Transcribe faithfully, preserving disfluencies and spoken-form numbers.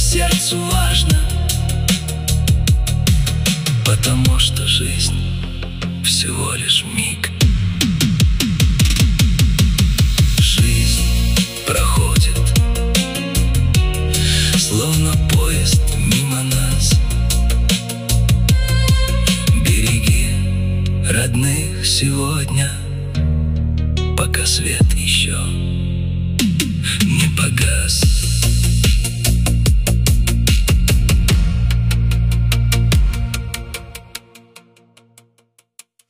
сердцу важно, потому что жизнь всего лишь миг. Жизнь проходит, словно поезд мимо нас. Береги родных сегодня, пока свет еще